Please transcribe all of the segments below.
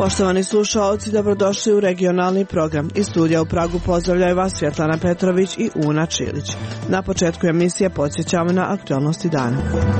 Poštovani slušaoci, dobrodošli u regionalni program. Iz studija u Pragu pozdravljaju vas Svjetlana Petrović i Una Čilić. Na početku emisije podsjećamo na aktualnosti dana.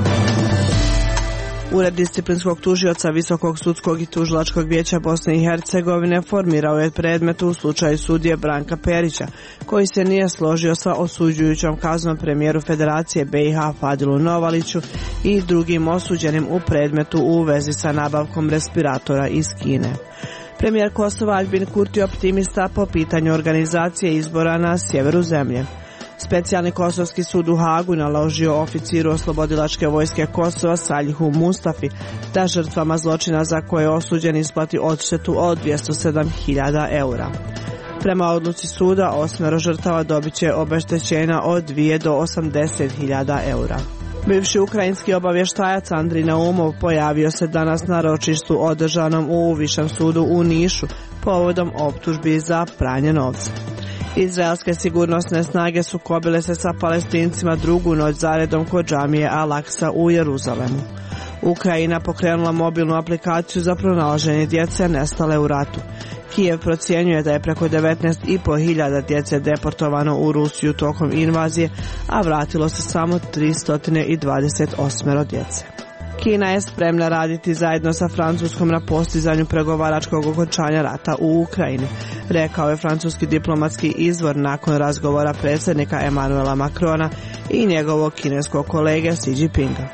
Ured disciplinskog tužioca Visokog sudskog i tužilačkog vijeća Bosne i Hercegovine formirao je predmet u slučaju sudije Branka Perića, koji se nije složio sa osuđujućom kaznom premijeru Federacije BiH Fadilu Novaliću i drugim osuđenim u predmetu u vezi sa nabavkom respiratora iz Kine. Premijer Kosova Aljbin Kurti je optimista po pitanju organizacije izbora na sjeveru zemlje. Specijalni kosovski sud u Hagu naložio oficiru oslobodilačke vojske Kosova Saljihu Mustafi da žrtvama zločina za koje je osuđen isplati odštetu od 207.000 eura. Prema odluci suda, 8 žrtava dobit će obeštećenja od 2 do 80.000 eura. Bivši ukrajinski obavještajac Andrij Naumov pojavio se danas na ročištu održanom u Višem sudu u Nišu povodom optužbi za pranje novca. Izraelske sigurnosne snage sukobile se sa Palestincima drugu noć zaredom kod džamije Al-Aksa u Jeruzalemu. Ukrajina pokrenula mobilnu aplikaciju za pronalaženje djece nestale u ratu. Kijev procjenjuje da je preko 19.500 djece deportovano u Rusiju tokom invazije, a vratilo se samo 328 djece. Kina je spremna raditi zajedno sa Francuskom na postizanju pregovaračkog okončanja rata u Ukrajini, rekao je francuski diplomatski izvor nakon razgovora predsjednika Emmanuela Macrona i njegovog kineskog kolege Xi Jinpinga.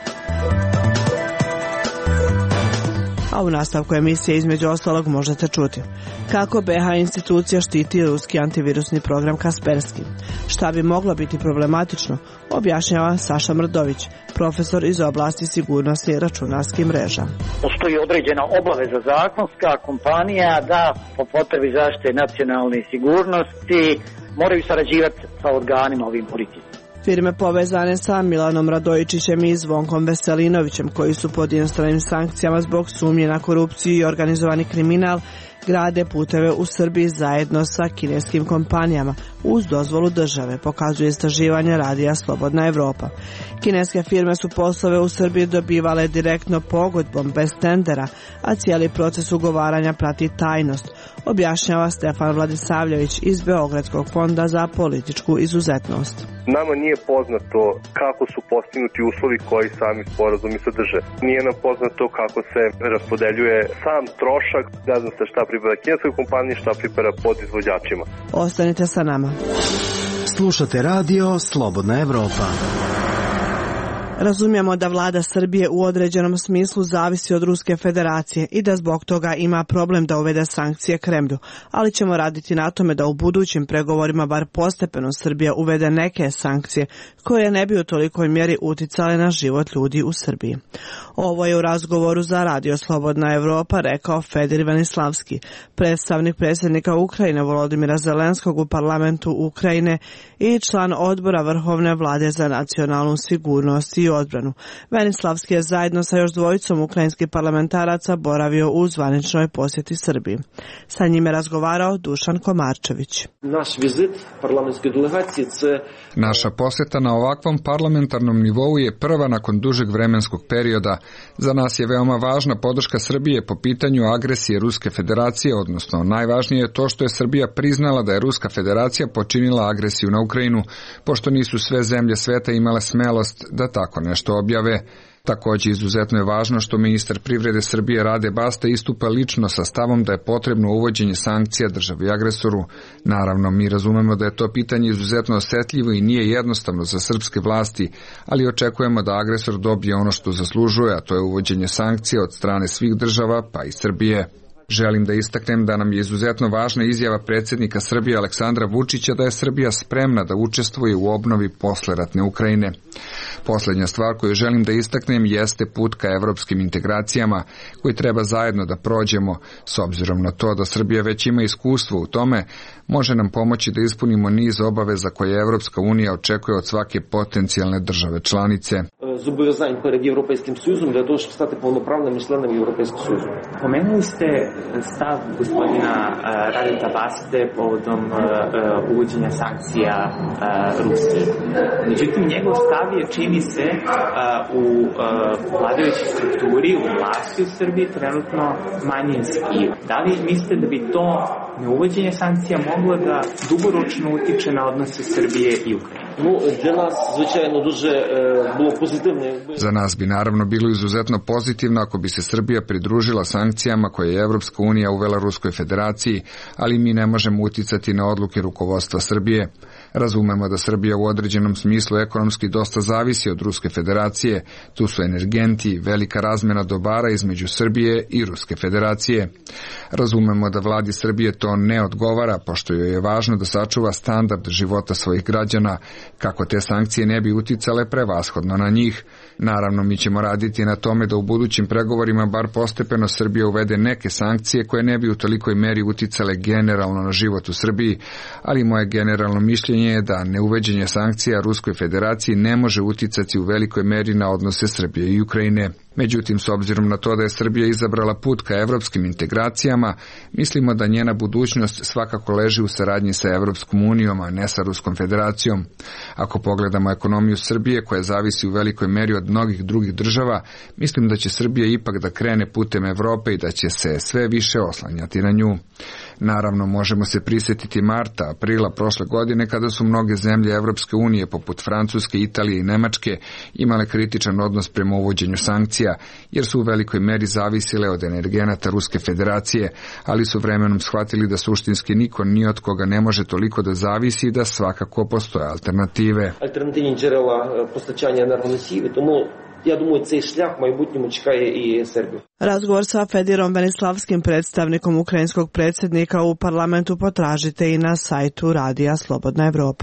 A u nastavku emisije između ostalog možete čuti kako BiH institucija štiti ruski antivirusni program Kaspersky. Šta bi moglo biti problematično, objašnjava Saša Mrdović, profesor iz oblasti sigurnosti računarskih mreža. Postoji određena obaveza zakonska kompanija da po potrebi zaštite nacionalne sigurnosti moraju sarađivati sa organima ovim policijskim. Firme povezane sa Milanom Radojičićem i Zvonkom Veselinovićem, koji su pod inostranim sankcijama zbog sumnje na korupciju i organizovani kriminal, grade puteve u Srbiji zajedno sa kineskim kompanijama uz dozvolu države, pokazuje istraživanje radija Slobodna Evropa. Kineske firme su poslove u Srbiji dobivale direktno pogodbom bez tendera, a cijeli proces ugovaranja prati tajnost, objašnjava Stefan Vladisavljević iz Beogradskog fonda za političku izuzetnost. Nama nije poznato kako su postignuti uslovi koji sami sporazumi sadrže. Nije nam poznato kako se raspodeljuje sam trošak, ne znam se šta pripada kineskoj kompaniji, šta pripada podizvođačima. Ostanite sa nama. Slušate radio Slobodna Evropa. Razumijemo da vlada Srbije u određenom smislu zavisi od Ruske federacije i da zbog toga ima problem da uvede sankcije Kremlju, ali ćemo raditi na tome da u budućim pregovorima bar postepeno Srbija uvede neke sankcije koje ne bi u tolikoj mjeri uticale na život ljudi u Srbiji. Ovo je u razgovoru za radio Slobodna Evropa rekao Fedir Venislavski, predstavnik predsjednika Ukrajine Volodimira Zelenskog u parlamentu Ukrajine i član odbora Vrhovne vlade za nacionalnu sigurnost i odbranu. Venislavski je zajedno sa još dvojicom ukrajinskih parlamentaraca boravio u zvaničnoj posjeti Srbiji. Sa njime razgovarao Dušan Komarčević. Naša posjeta na ovakvom parlamentarnom nivou je prva nakon dužeg vremenskog perioda. Za nas je veoma važna podrška Srbije po pitanju agresije Ruske federacije, odnosno najvažnije je to što je Srbija priznala da je Ruska federacija počinila agresiju na Ukrajinu, pošto nisu sve zemlje sveta imale smelost da tako nešto objave. Također izuzetno je važno što ministar privrede Srbije Rade Basta istupa lično sa stavom da je potrebno uvođenje sankcija državi agresoru. Naravno, mi razumemo da je to pitanje izuzetno osjetljivo i nije jednostavno za srpske vlasti, ali očekujemo da agresor dobije ono što zaslužuje, a to je uvođenje sankcija od strane svih država, pa i Srbije. Želim da istaknem da nam je izuzetno važna izjava predsjednika Srbije Aleksandra Vučića da je Srbija spremna da učestvuje u obnovi posleratne Ukrajine. Posljednja stvar koju želim da istaknem jeste put ka evropskim integracijama koji treba zajedno da prođemo. S obzirom na to da Srbija već ima iskustvo u tome, može nam pomoći da ispunimo niz obaveza koje Evropska unija očekuje od svake potencijalne države članice. Zobowiązань перед Європейським Союзом для того, щоб стати повноправним членом Європейського Союзу. Pomenuli ste stav gospodina Radeta Baste povodom uvođenja sankcija Rusiji. Međutim, njegov stav je čim čini mi se u vladajućoj strukturi, u vlasti u Srbiji trenutno manjinski. Da li mislite da bi to neuvođenje sankcija moglo da dugoročno utiče na odnose Srbije i Ukrajine? Za nas bi naravno bilo izuzetno pozitivno ako bi se Srbija pridružila sankcijama koje je Evropska unija uvela Ruskoj federaciji, ali mi ne možemo uticati na odluke rukovodstva Srbije. Razumemo da Srbija u određenom smislu ekonomski dosta zavisi od Ruske federacije, tu su energenti, velika razmjena dobara između Srbije i Ruske federacije. Razumemo da vladi Srbije to ne odgovara, pošto joj je važno da sačuva standard života svojih građana, kako te sankcije ne bi uticale prevashodno na njih. Naravno, mi ćemo raditi na tome da u budućim pregovorima bar postepeno Srbija uvede neke sankcije koje ne bi u tolikoj meri uticale generalno na život u Srbiji, ali moje generalno mišljenje je da neuvođenje sankcija Ruskoj federaciji ne može uticati u velikoj meri na odnose Srbije i Ukrajine. Međutim, s obzirom na to da je Srbija izabrala put ka evropskim integracijama, mislimo da njena budućnost svakako leži u saradnji sa Evropskom unijom, a ne sa Ruskom federacijom. Ako pogledamo ekonomiju Srbije, koja zavisi u velikoj meri od mnogih drugih država, mislim da će Srbija ipak da krene putem Evrope i da će se sve više oslanjati na nju. Naravno, možemo se prisjetiti marta, aprila prošle godine kada su mnoge zemlje Evropske unije, poput Francuske, Italije i Nemačke, imale kritičan odnos prema uvođenju sankcija, jer su u velikoj meri zavisile od energenata Ruske federacije, ali su vremenom shvatili da suštinski niko ni od koga ne može toliko da zavisi i da svakako postoje alternative. Альтернативні джерела постачання енергоносіїв, тому я думаю, цей шлях в майбутньому чекає і Сербію. Razgovor sa Fedirom Venislavskim, predstavnikom ukrajinskog predsjednika u parlamentu, potražite i na sajtu Radija Slobodna Evropa.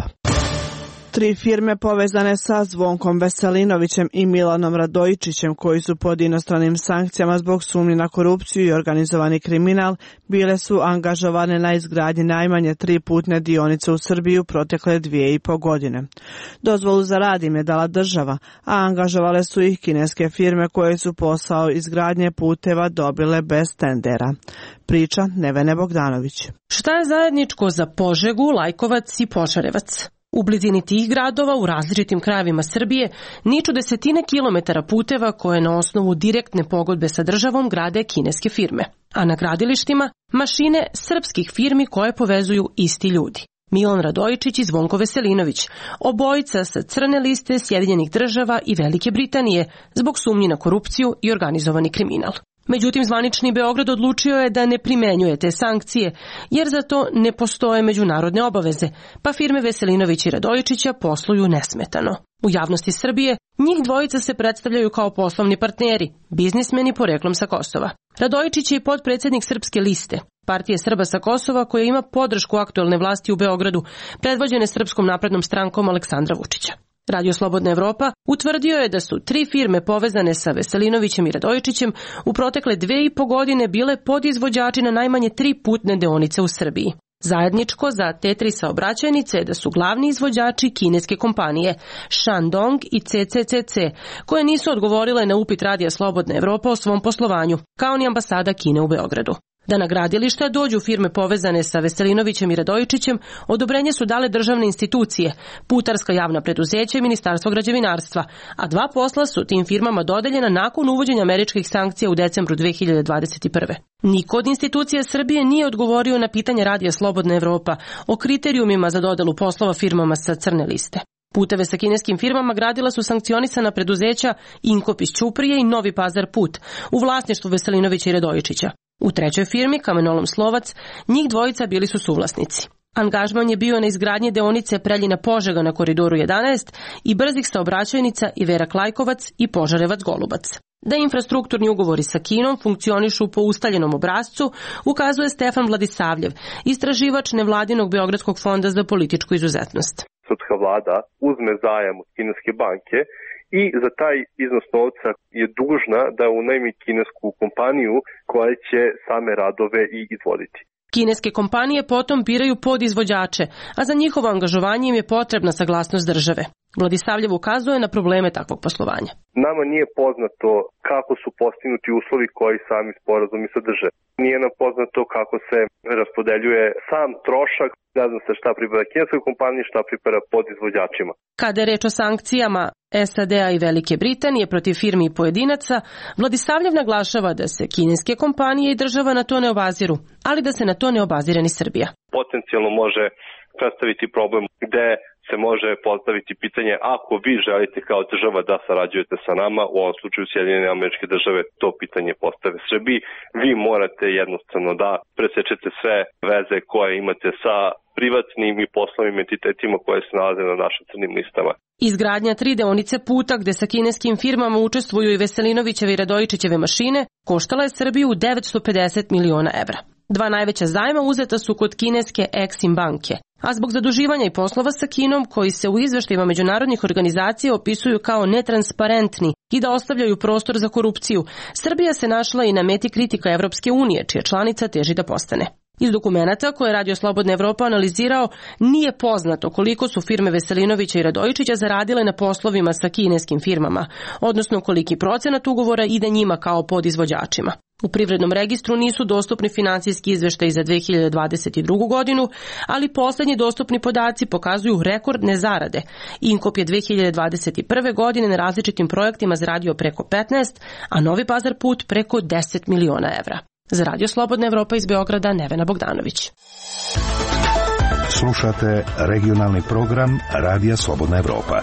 3 firme povezane sa Zvonkom Veselinovićem i Milanom Radojičićem, koji su pod inostranim sankcijama zbog sumnji na korupciju i organizovani kriminal, bile su angažovane na izgradnji najmanje 3 putne dionice u Srbiji u protekle 2,5 godine. Dozvolu za rad im je dala država, a angažovale su ih kineske firme koje su posao izgradnje puteva dobile bez tendera. Priča Nevene Bogdanović. Šta je zajedničko za Požegu, Lajkovac i Požarevac? U blizini tih gradova u različitim krajevima Srbije niču desetine kilometara puteva koje na osnovu direktne pogodbe sa državom grade kineske firme, a na gradilištima mašine srpskih firmi koje povezuju isti ljudi. Milan Radojičić i Zvonko Veselinović, obojica sa crne liste Sjedinjenih Država i Velike Britanije zbog sumnji na korupciju i organizovani kriminal. Međutim, zvanični Beograd odlučio je da ne primenjuje te sankcije, jer za to ne postoje međunarodne obaveze, pa firme Veselinović i Radojičića posluju nesmetano. U javnosti Srbije njih dvojica se predstavljaju kao poslovni partneri, biznismeni poreklom sa Kosova. Radojičić je i potpredsjednik Srpske liste, partije Srba sa Kosova, koja ima podršku aktuelne vlasti u Beogradu, predvođene Srpskom naprednom strankom Aleksandra Vučića. Radio Slobodna Evropa utvrdio je da su 3 firme povezane sa Veselinovićem i Radojičićem u protekle 2,5 godine bile podizvođači na najmanje 3 putne deonice u Srbiji. Zajedničko za te 3 saobraćajnice je da su glavni izvođači kineske kompanije Shandong i CCCC, koje nisu odgovorile na upit Radija Slobodna Evropa o svom poslovanju, kao ni ambasada Kine u Beogradu. Da na gradilišta dođu firme povezane sa Veselinovićem i Radojičićem, odobrenje su dale državne institucije, putarska javna preduzeća i Ministarstvo građevinarstva, a 2 posla su tim firmama dodeljena nakon uvođenja američkih sankcija u decembru 2021. Niko od institucija Srbije nije odgovorio na pitanje Radija Slobodna Evropa o kriterijumima za dodelu poslova firmama sa crne liste. Puteve sa kineskim firmama gradila su sankcionisana preduzeća Inkop iz Ćuprije i Novi Pazar put u vlasništvu Veselinovića i Radojičića. U 3. firmi, Kamenolom Slovac, njih dvojica bili su suvlasnici. Angažman je bio na izgradnji deonice Preljina-Požega na koridoru 11 i brzih saobraćajnica Iverak-Lajkovac i Požarevac-Golubac. Da infrastrukturni ugovori sa Kinom funkcionišu po ustaljenom obrascu, ukazuje Stefan Vladisavljev, istraživač nevladinog Beogradskog fonda za političku izuzetnost. Srpska vlada uzme zajam od kineske banke i za taj iznos novca je dužna da unajmi kinesku kompaniju koja će same radove i izvoditi. Kineske kompanije potom biraju podizvođače, a za njihovo angažovanje im je potrebna saglasnost države. Vladisavljev ukazuje na probleme takvog poslovanja. Nama nije poznato kako su postignuti uslovi koji sami sporazumi sadrže. Nije nam poznato kako se raspodeljuje sam trošak, ne znam se šta pripada kineskoj kompaniji, šta pripada podizvođačima. Kada je reč o sankcijama SAD-a i Velike Britanije protiv firmi i pojedinaca, Vladisavljev naglašava da se kineske kompanije i država na to ne obaziru, ali da se na to ne obazire ni Srbija. Potencijalno može predstaviti problem gde se može postaviti pitanje ako vi želite kao država da sarađujete sa nama, u ovom slučaju Sjedinjene Američke Države to pitanje postave Srbiji, vi morate jednostavno da presečete sve veze koje imate sa privatnim i poslovnim entitetima koje se nalaze na našim crnim listama. Izgradnja 3 deonice puta gde sa kineskim firmama učestvuju i Veselinovićeve i Radojičićeve mašine koštala je Srbiju 950 miliona evra. 2 najveća zajma uzeta su kod kineske Exim banke, a zbog zaduživanja i poslova sa Kinom, koji se u izveštajima međunarodnih organizacija opisuju kao netransparentni i da ostavljaju prostor za korupciju, Srbija se našla i na meti kritika Evropske unije, čija članica teži da postane. Iz dokumenata koje je Radio Slobodna Evropa analizirao, nije poznato koliko su firme Veselinovića i Radojičića zaradile na poslovima sa kineskim firmama, odnosno koliki procenat ugovora ide njima kao podizvođačima. U privrednom registru nisu dostupni finansijski izveštaji za 2022. godinu, ali poslednji dostupni podaci pokazuju rekordne zarade. Inkop je 2021. godine na različitim projektima zaradio preko 15, a Novi Pazar put preko 10 miliona evra. Za Radio Slobodna Evropa iz Beograda, Nevena Bogdanović. Slušate regionalni program Radija Slobodna Evropa.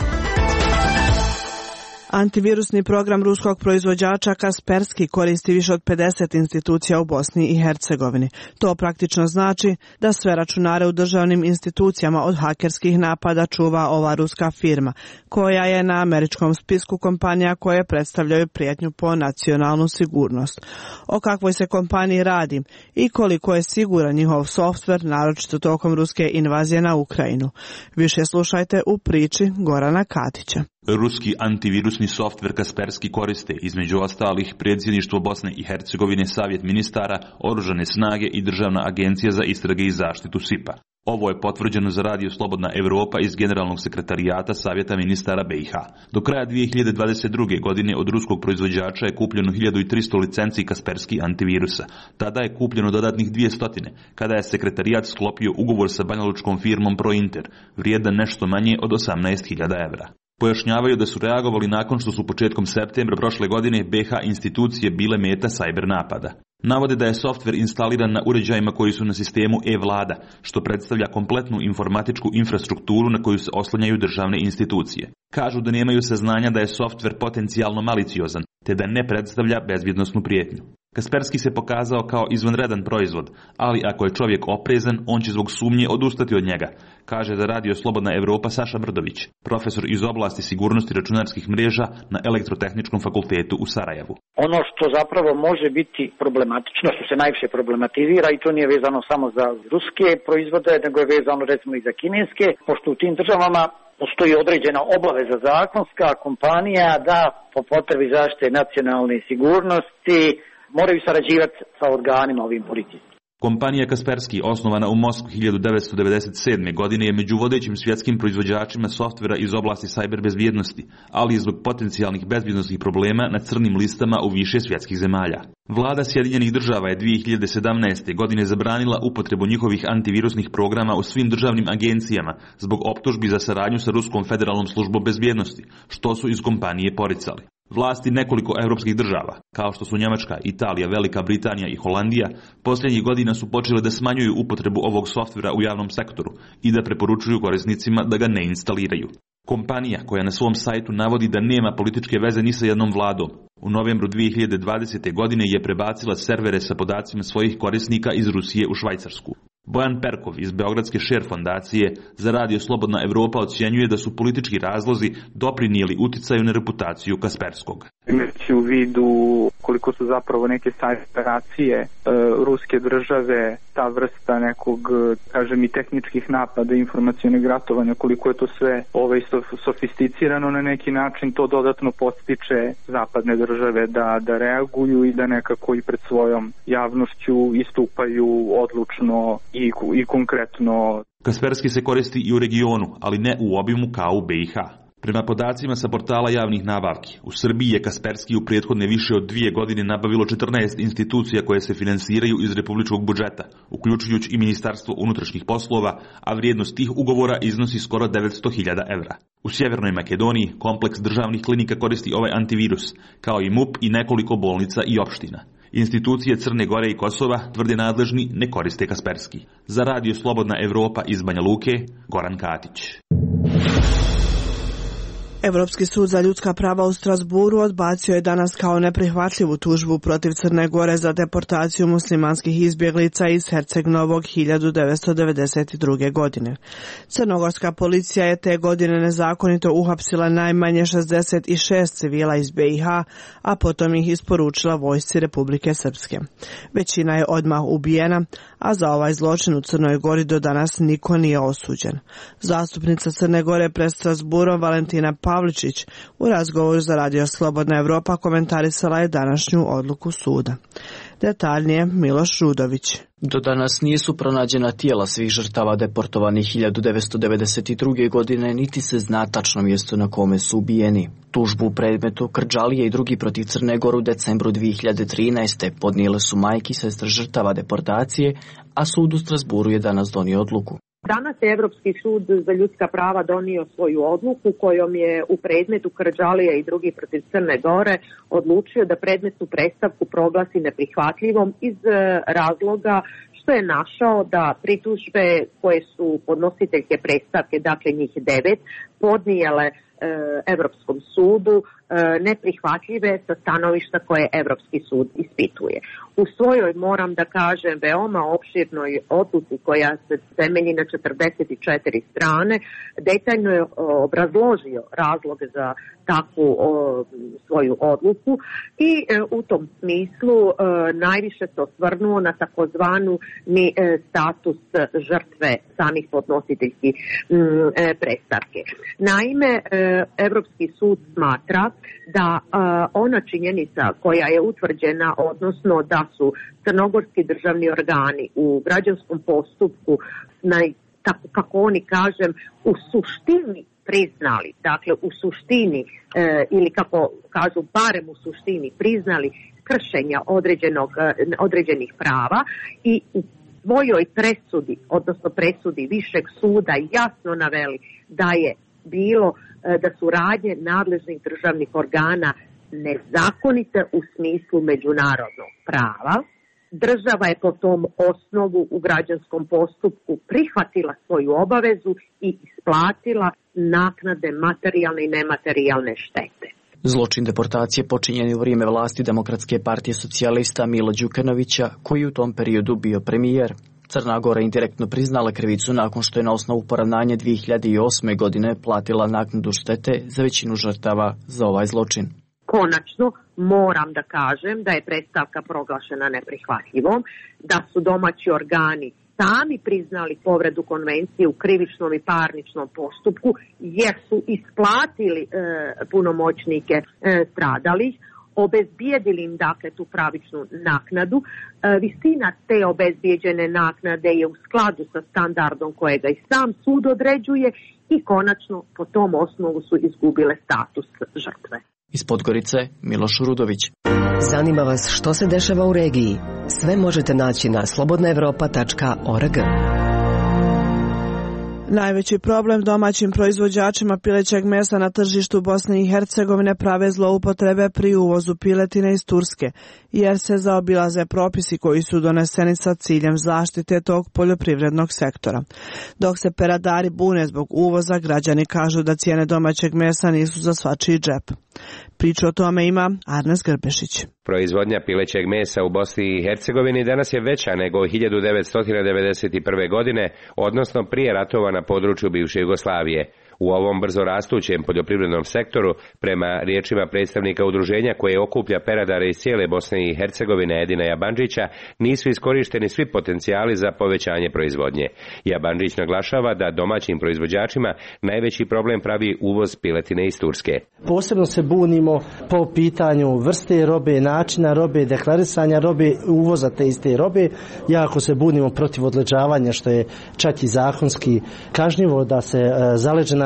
Antivirusni program ruskog proizvođača Kaspersky koristi više od 50 institucija u Bosni i Hercegovini. To praktično znači da sve računare u državnim institucijama od hakerskih napada čuva ova ruska firma, koja je na američkom spisku kompanija koje predstavljaju prijetnju po nacionalnu sigurnost. O kakvoj se kompaniji radi i koliko je siguran njihov softver, naročito tokom ruske invazije na Ukrajinu. Više slušajte u priči Gorana Katića. Ruski antivirusni softver Kaspersky koriste, između ostalih, predsjedništvo Bosne i Hercegovine, Savjet ministara, Oružane snage i Državna agencija za istrage i zaštitu SIP-a. Ovo je potvrđeno za Radio Slobodna Evropa iz Generalnog sekretarijata Savjeta ministara BiH. Do kraja 2022. godine od ruskog proizvođača je kupljeno 1300 licenci Kaspersky antivirusa. Tada je kupljeno dodatnih 200, kada je sekretarijat sklopio ugovor sa banjalučkom firmom ProInter, vrijedan nešto manje od 18.000 evra. Pojašnjavaju da su reagovali nakon što su početkom septembra prošle godine BiH institucije bile meta sajber napada. Navode da je softver instaliran na uređajima koji su na sistemu e-vlada, što predstavlja kompletnu informatičku infrastrukturu na koju se oslanjaju državne institucije. Kažu da nemaju saznanja da je softver potencijalno maliciozan, te da ne predstavlja bezbjednosnu prijetnju. Kaspersky se pokazao kao izvanredan proizvod, ali ako je čovjek oprezan, on će zbog sumnje odustati od njega, kaže za Radio Slobodna Evropa Saša Brdović, profesor iz oblasti sigurnosti računarskih mreža na Elektrotehničkom fakultetu u Sarajevu. Ono što zapravo može biti problematično, što se najviše problematizira, i to nije vezano samo za ruske proizvode, nego je vezano recimo i za kineske, pošto u tim državama postoji određena obaveza zakonska kompanija da po potrebi zaštite nacionalne sigurnosti moraju sarađivati sa organima ovim policijskim. Kompanija Kaspersky, osnovana u Moskvi 1997. godine, je među vodećim svjetskim proizvođačima softvera iz oblasti sajber bezbjednosti, ali i zbog potencijalnih bezbjednosnih problema na crnim listama u više svjetskih zemalja. Vlada Sjedinjenih Država je 2017. godine zabranila upotrebu njihovih antivirusnih programa u svim državnim agencijama zbog optužbi za saradnju sa Ruskom federalnom službom bezbjednosti, što su iz kompanije poricali. Vlasti nekoliko evropskih država, kao što su Njemačka, Italija, Velika Britanija i Holandija, posljednjih godina su počele da smanjuju upotrebu ovog softvera u javnom sektoru i da preporučuju korisnicima da ga ne instaliraju. Kompanija koja na svom sajtu navodi da nema političke veze ni sa jednom vladom, u novembru 2020. godine je prebacila servere sa podacima svojih korisnika iz Rusije u Švajcarsku. Bojan Perkov iz Beogradske Šer fondacije za Radio Slobodna Evropa ocjenjuje da su politički razlozi doprinijeli uticaju na reputaciju Kasperskog. Imajući u vidu koliko su zapravo neke sajber operacije ruske države, ta vrsta nekog, kažem, i tehničkih napada, informacionih ratovanja, koliko je to sve sofisticirano na neki način, to dodatno podstiče zapadne države da reaguju i da nekako i pred svojom javnošću istupaju odlučno i konkretno. Kaspersky se koristi i u regionu, ali ne u obimu kao u BiH. Prema podacima sa portala javnih nabavki, u Srbiji je Kaspersky u prethodne više od 2 godine nabavilo 14 institucija koje se finansiraju iz republičkog budžeta, uključujući i Ministarstvo unutrašnjih poslova, a vrijednost tih ugovora iznosi skoro 900.000 evra. U Sjevernoj Makedoniji kompleks državnih klinika koristi ovaj antivirus, kao i MUP i nekoliko bolnica i opština. Institucije Crne Gore i Kosova, tvrde nadležni, ne koriste Kaspersky. Za Radio Slobodna Evropa iz Banja Luke, Goran Katić. Evropski sud za ljudska prava u Strasburu odbacio je danas kao neprihvatljivu tužbu protiv Crne Gore za deportaciju muslimanskih izbjeglica iz Herceg Novog 1992. godine. Crnogorska policija je te godine nezakonito uhapsila najmanje 66 civila iz BiH, a potom ih isporučila vojsci Republike Srpske. Većina je odmah ubijena, a za ovaj zločin u Crnoj Gori do danas niko nije osuđen. Zastupnica Crne Gore pred Strasburom Valentina Pavličić u razgovoru za Radio Slobodna Evropa komentarisala je današnju odluku suda. Detaljnije Miloš Rudović. Do danas nisu pronađena tijela svih žrtava deportovanih 1992. godine, niti se zna tačno mjesto na kome su ubijeni. Tužbu u predmetu Krdžalije i drugi protiv Crne Gore u decembru 2013. podnijele su majke i sestre žrtava deportacije, a sud u Strasburu je danas donio odluku. Danas je Evropski sud za ljudska prava donio svoju odluku kojom je u predmetu Krdžalije i drugi protiv Crne Gore odlučio da predmetnu predstavku proglasi neprihvatljivom iz razloga što je našao da pritužbe koje su podnositeljke predstavke, dakle njih 9, podnijele Evropskom sudu neprihvatljive sa stanovišta koje Evropski sud ispituje. U svojoj, moram da kažem, veoma opširnoj odluci koja se temelji na 44 strane, detaljno je obrazložio razloge za takvu svoju odluku i u tom smislu najviše se osvrnuo na takozvanu status žrtve samih podnositeljskih predstavke. Naime, Evropski sud smatra da ona činjenica koja je utvrđena, odnosno da su crnogorski državni organi u građanskom postupku, tako kako oni kažem, u suštini priznali, dakle u suštini ili kako kažu barem u suštini priznali kršenja određenih prava i u svojoj presudi, odnosno presudi višeg suda jasno naveli da je bilo da su radnje nadležnih državnih organa nezakonite u smislu međunarodnog prava. Država je po tom osnovu u građanskom postupku prihvatila svoju obavezu i isplatila naknade materijalne i nematerijalne štete. Zločin deportacije počinjen je u vrijeme vlasti Demokratske partije socijalista Mila Đukanovića, koji je u tom periodu bio premijer. Crna Gora indirektno priznala krivicu nakon što je na osnovu poravnanja 2008. godine platila naknadu štete za većinu žrtava za ovaj zločin. Konačno, moram da kažem da je predstavka proglašena neprihvatljivom, da su domaći organi sami priznali povredu konvencije u krivičnom i parničnom postupku jer su isplatili punomoćnike stradalih, obezbijedili im dakle tu pravičnu naknadu. Visina te obezbijeđene naknade je u skladu sa standardom kojega i sam sud određuje i konačno po tom osnovu su izgubile status žrtve. Iz Podgorice, Miloš Rudović. Zanima vas što se dešava u regiji? Sve možete naći na slobodnaevropa.org. Najveći problem domaćim proizvođačima pilećeg mesa na tržištu Bosne i Hercegovine prave zloupotrebe pri uvozu piletine iz Turske, jer se zaobilaze propisi koji su doneseni sa ciljem zaštite tog poljoprivrednog sektora. Dok se peradari bune zbog uvoza, građani kažu da cijene domaćeg mesa nisu za svačiji džep. Priču o tome ima Arnes Grbešić. Proizvodnja pilećeg mesa u Bosni i Hercegovini danas je veća nego 1991. godine, odnosno prije ratova na području bivše Jugoslavije. U ovom brzo rastućem poljoprivrednom sektoru, prema riječima predstavnika udruženja koje okuplja peradare iz cijele Bosne i Hercegovine Edina Jabanđića, nisu iskorišteni svi potencijali za povećanje proizvodnje. Jabanđić naglašava da domaćim proizvođačima najveći problem pravi uvoz piletine iz Turske. Posebno se bunimo po pitanju vrste robe, načina robe, deklarisanja robe, uvoza te iste robe. Jako se bunimo protiv odleđavanja, što je čak i zakonski kažnjivo, da se zaleđena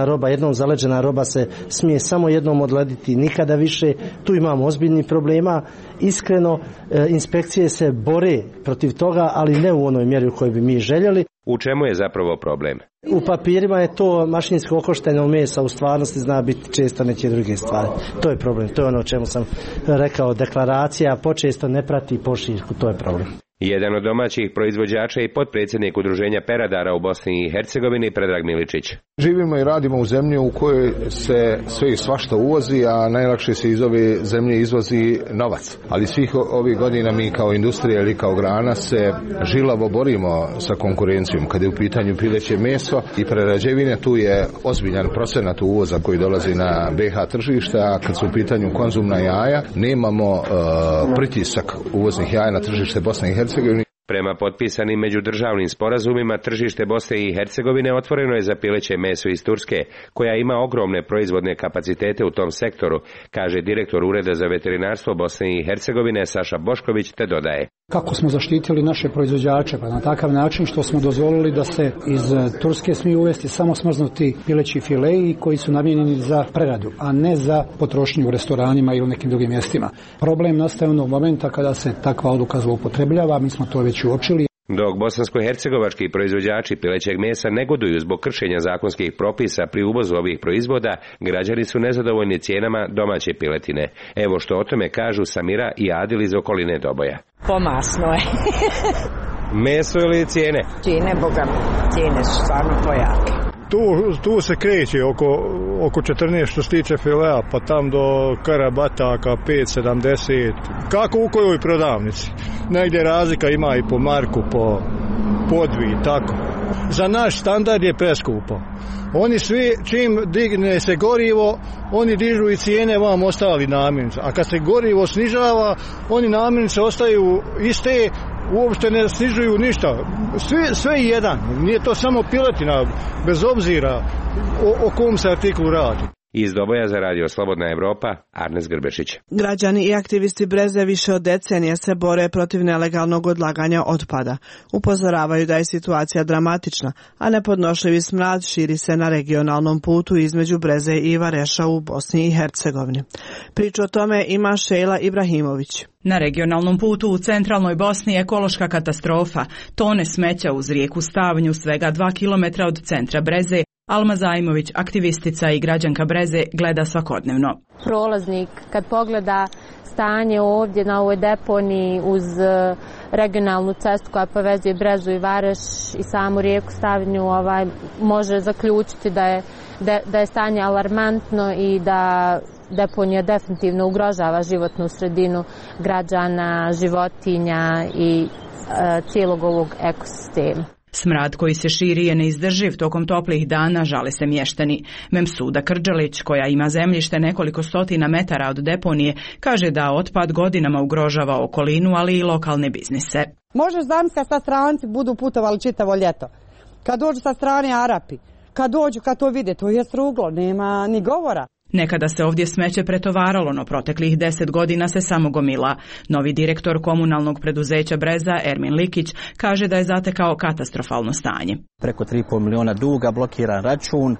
roba, jednom zaleđena roba se smije samo jednom odlediti, nikada više. Tu imamo ozbiljnih problema. Iskreno, inspekcije se bore protiv toga, ali ne u onoj mjeri u kojoj bi mi željeli. U čemu je zapravo problem? U papirima je to mašinsko okošteno mesa, u stvarnosti zna biti često neke druge stvari. To je problem, to je ono o čemu sam rekao, deklaracija počesto ne prati pošiljku, to je problem. Jedan od domaćih proizvođača i potpredsjednik Udruženja peradara u Bosni i Hercegovini, Predrag Miličić. Živimo i radimo u zemlji u kojoj se sve i svašta uvozi, a najlakše se iz ove zemlje izvozi novac. Ali svih ovih godina mi kao industrija ili kao grana se žilavo borimo sa konkurencijom. Kad je u pitanju pileće meso i prerađevine, tu je ozbiljan procenat uvoza koji dolazi na BiH tržište, a kad su u pitanju konzumna jaja, nemamo pritisak uvoznih jaja na tržište Bosne i Hercegovine. Prema potpisanim međudržavnim sporazumima, tržište Bosne i Hercegovine otvoreno je za pileće meso iz Turske, koja ima ogromne proizvodne kapacitete u tom sektoru, kaže direktor Ureda za veterinarstvo Bosne i Hercegovine Saša Bošković, te dodaje. Kako smo zaštitili naše proizvođače? Pa na takav način što smo dozvolili da se iz Turske smiju uvesti samo smrznuti pileći fileji koji su namijenjeni za preradu, a ne za potrošnju u restoranima ili nekim drugim mjestima. Problem nastaje onog momenta kada se takva odluka zloupotrebljava, mi smo to već uočili. Dok bosansko-hercegovački proizvođači pilećeg mesa negoduju zbog kršenja zakonskih propisa pri uvozu ovih proizvoda, građani su nezadovoljni cijenama domaće piletine. Evo što o tome kažu Samira i Adil iz okoline Doboja. Pomasno je. Meso ili cijene? Cijene, boga, cijene su stvarno pojake. Tu se kreće oko 14 što se tiče filea, pa tam do karabataka 5,70. Kako u kojoj prodavnici? Negdje razlika ima i po marku, po dvi, tako. Za naš standard je preskupo. Oni svi, čim digne se gorivo, oni dižu i cijene vam ostali namirnice. A kad se gorivo snižava, oni namirnice ostaju iste, uopšte ne snižuju ništa. Sve je jedan. Nije to samo piletina, bez obzira o kom se artiklu radi. Iz Doboja za Radio Slobodna Evropa, Arnes Grbešić. Građani i aktivisti Breze više od decenije se bore protiv nelegalnog odlaganja otpada. Upozoravaju da je situacija dramatična, a nepodnošljivi smrad širi se na regionalnom putu između Breze i Vareša u Bosni i Hercegovini. Priču o tome ima Šejla Ibrahimović. Na regionalnom putu u centralnoj Bosni je ekološka katastrofa. Tone smeća uz rijeku Stavnju, svega 2 km od centra Breze, Alma Zajmović, aktivistica i građanka Breze, gleda svakodnevno. Prolaznik kad pogleda stanje ovdje na ovoj deponiji uz regionalnu cestu koja povezuje Brezu i Vareš i samu rijeku Stavnju, može zaključiti da je stanje alarmantno i da deponija definitivno ugrožava životnu sredinu građana, životinja i cijelog ovog ekosistema. Smrad koji se širi je neizdrživ tokom toplih dana, žale se mještani. Memsuda Krđalić, koja ima zemljište nekoliko stotina metara od deponije, kaže da otpad godinama ugrožava okolinu, ali i lokalne biznise. Možeš zamisliti kad stranci budu putovali čitavo ljeto. Kad dođu sa strane Arapi, kad to vide, to je ruglo, nema ni govora. Nekada se ovdje smeće pretovaralo, no proteklih 10 godina se samo gomila. Novi direktor komunalnog preduzeća Breza, Ermin Likić, kaže da je zatekao katastrofalno stanje. Preko 3,5 miliona duga, blokiran račun,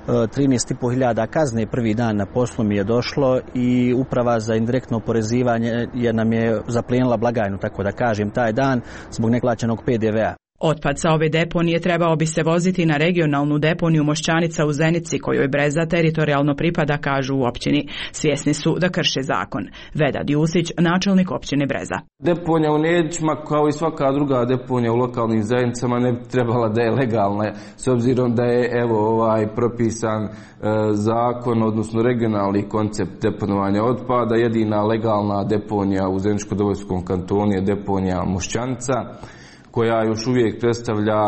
13.500 kazne prvi dan na poslu mi je došlo i uprava za indirektno oporezivanje nam je zaplijenila blagajnu, tako da kažem, taj dan zbog neplaćenog PDV-a. Otpad sa ove deponije trebao bi se voziti na regionalnu deponiju Mošćanica u Zenici, kojoj Breza teritorijalno pripada, kažu u općini. Svjesni su da krše zakon. Vedad Jusić, načelnik općine Breza. Deponija u Nedićima, kao i svaka druga deponija u lokalnim zajednicama, ne bi trebala da je legalna, s obzirom da je propisan zakon, odnosno regionalni koncept deponovanja otpada. Jedina legalna deponija u Zeničko-Dobojskom kantonu je deponija Mošćanica, koja još uvijek predstavlja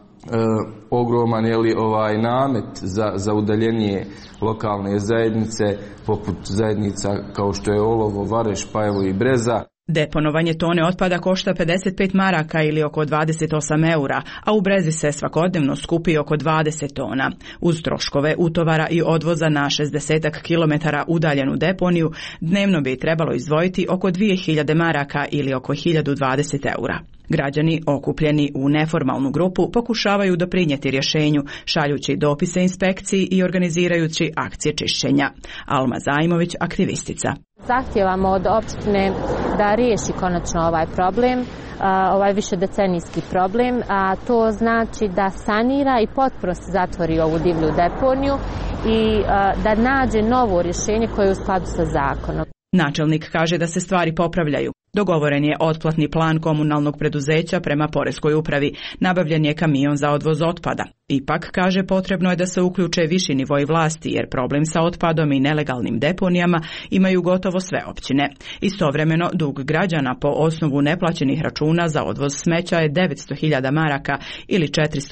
ogroman namet za udaljenje lokalne zajednice, poput zajednica kao što je Olovo, Vareš, Pajevo i Breza. Deponovanje tone otpada košta 55 maraka ili oko 28 eura, a u Brezi se svakodnevno skupi oko 20 tona. Uz troškove utovara i odvoza na 60 kilometara udaljenu deponiju, dnevno bi trebalo izdvojiti oko 2000 maraka ili oko 1020 eura. Građani, okupljeni u neformalnu grupu, pokušavaju doprinijeti rješenju, šaljući dopise inspekciji i organizirajući akcije čišćenja. Alma Zajmović, aktivistica. Zahtijevamo od opštine da riješi konačno ovaj problem, ovaj višedecenijski problem, a to znači da sanira i potpuno se zatvori ovu divlju deponiju i da nađe novo rješenje koje je u skladu sa zakonom. Načelnik kaže da se stvari popravljaju. Dogovoren je otplatni plan komunalnog preduzeća prema poreskoj upravi, nabavljen je kamion za odvoz otpada. Ipak, kaže, potrebno je da se uključe viši nivoi vlasti, jer problem sa otpadom i nelegalnim deponijama imaju gotovo sve općine. Istovremeno, dug građana po osnovu neplaćenih računa za odvoz smeća je 900.000 maraka ili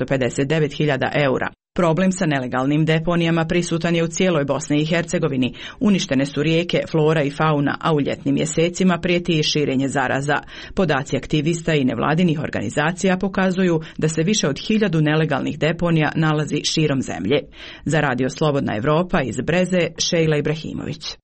459.000 eura. Problem sa nelegalnim deponijama prisutan je u cijeloj Bosni i Hercegovini. Uništene su rijeke, flora i fauna, a u ljetnim mjesecima prijeti i širenje zaraza. Podaci aktivista i nevladinih organizacija pokazuju da se više od 1000 nelegalnih deponija nalazi širom zemlje. Za Radio Slobodna Evropa iz Breze, Šejla Ibrahimović.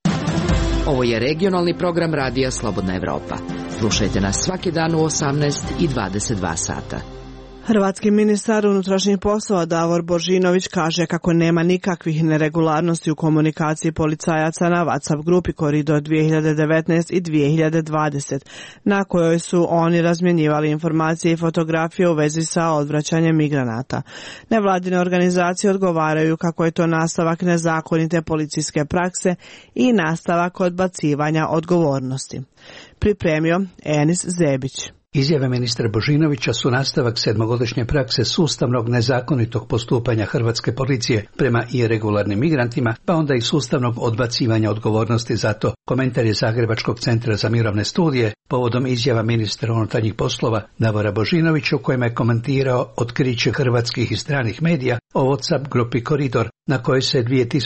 Ovo je regionalni program Radija Slobodna Evropa. Slušajte nas svaki dan u 18 i 22 sata. Hrvatski ministar unutrašnjih poslova Davor Božinović kaže kako nema nikakvih neregularnosti u komunikaciji policajaca na WhatsApp grupi Koridor 2019 i 2020, na kojoj su oni razmjenjivali informacije i fotografije u vezi sa odvraćanjem migranata. Nevladine organizacije odgovaraju kako je to nastavak nezakonite policijske prakse i nastavak odbacivanja odgovornosti. Pripremio Enis Zebić. Izjave ministra Božinovića su nastavak 7-godišnje prakse sustavnog nezakonitog postupanja hrvatske policije prema iregularnim migrantima, pa onda i sustavnog odbacivanja odgovornosti za to. Komentar je Zagrebačkog centra za mirovne studije povodom izjava ministra unutarnjih poslova Davora Božinovića, u kojem je komentirao otkriće hrvatskih i stranih medija o WhatsApp grupi Koridor, na kojoj se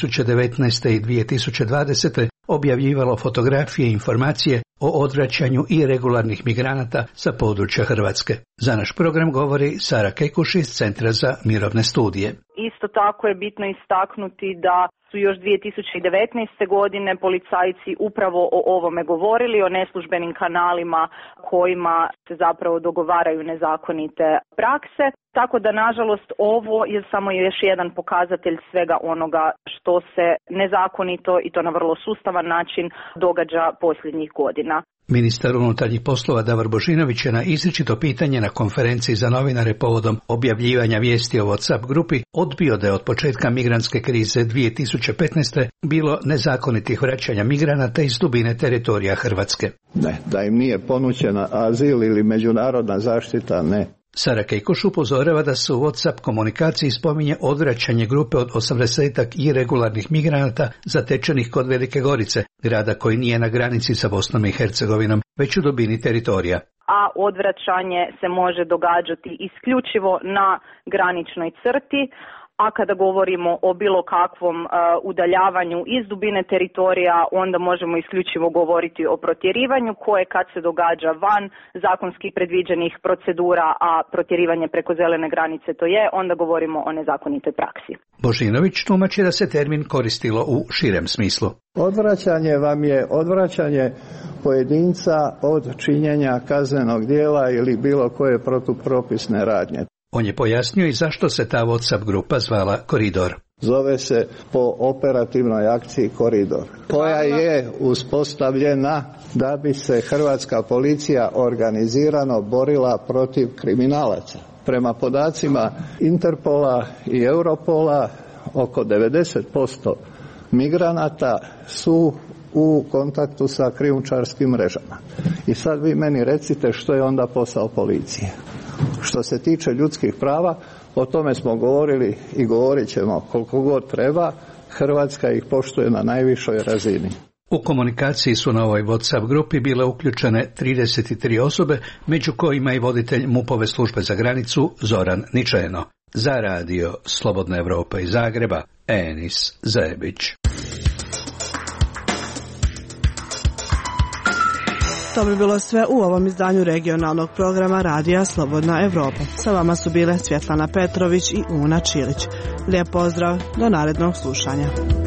2019. i 2020. objavljivalo fotografije i informacije o odvraćanju iregularnih migranata sa područja Hrvatske. Za naš program govori Sara Kekuš iz Centra za mirovne studije. Isto tako je bitno istaknuti da su još 2019. godine policajci upravo o ovome govorili, o neslužbenim kanalima kojima se zapravo dogovaraju nezakonite prakse. Tako da, nažalost, ovo je samo još jedan pokazatelj svega onoga što se nezakonito i to na vrlo sustavan način događa posljednjih godina. Ministar unutarnjih poslova Davor Božinović je na izričito pitanje na konferenciji za novinare povodom objavljivanja vijesti o WhatsApp grupi odbio da je od početka migrantske krize 2015. bilo nezakonitih vraćanja migranata iz dubine teritorija Hrvatske. Ne, da im nije ponuđena azil ili međunarodna zaštita, ne. Sara Kejkoš upozorava da se u WhatsApp komunikaciji spominje odvraćanje grupe od 80-ak iregularnih migranata zatečenih kod Velike Gorice, grada koji nije na granici sa Bosnom i Hercegovinom, već u dubini teritorija. A odvraćanje se može događati isključivo na graničnoj crti, a kada govorimo o bilo kakvom udaljavanju iz dubine teritorija, onda možemo isključivo govoriti o protjerivanju koje kad se događa van zakonski predviđenih procedura, a protjerivanje preko zelene granice to je, onda govorimo o nezakonitoj praksi. Božinović tumači da se termin koristilo u širem smislu. Odvraćanje vam je odvraćanje pojedinca od činjenja kaznenog djela ili bilo koje protupropisne radnje. On je pojasnio i zašto se ta WhatsApp grupa zvala Koridor. Zove se po operativnoj akciji Koridor, koja je uspostavljena da bi se hrvatska policija organizirano borila protiv kriminalaca. Prema podacima Interpola i Europola, oko 90% migranata su u kontaktu sa krijumčarskim mrežama. I sad vi meni recite što je onda posao policije. Što se tiče ljudskih prava, o tome smo govorili i govorit ćemo koliko god treba, Hrvatska ih poštuje na najvišoj razini. U komunikaciji su na ovoj WhatsApp grupi bile uključene 33 osobe, među kojima i voditelj MUP-ove službe za granicu Zoran Ničeno. Za radio Slobodna Evropa iz Zagreba, Enis Zebić. To bi bilo sve u ovom izdanju regionalnog programa Radija Slobodna Evropa. Sa vama su bile Svjetlana Petrović i Una Čilić. Lijep pozdrav, do narednog slušanja.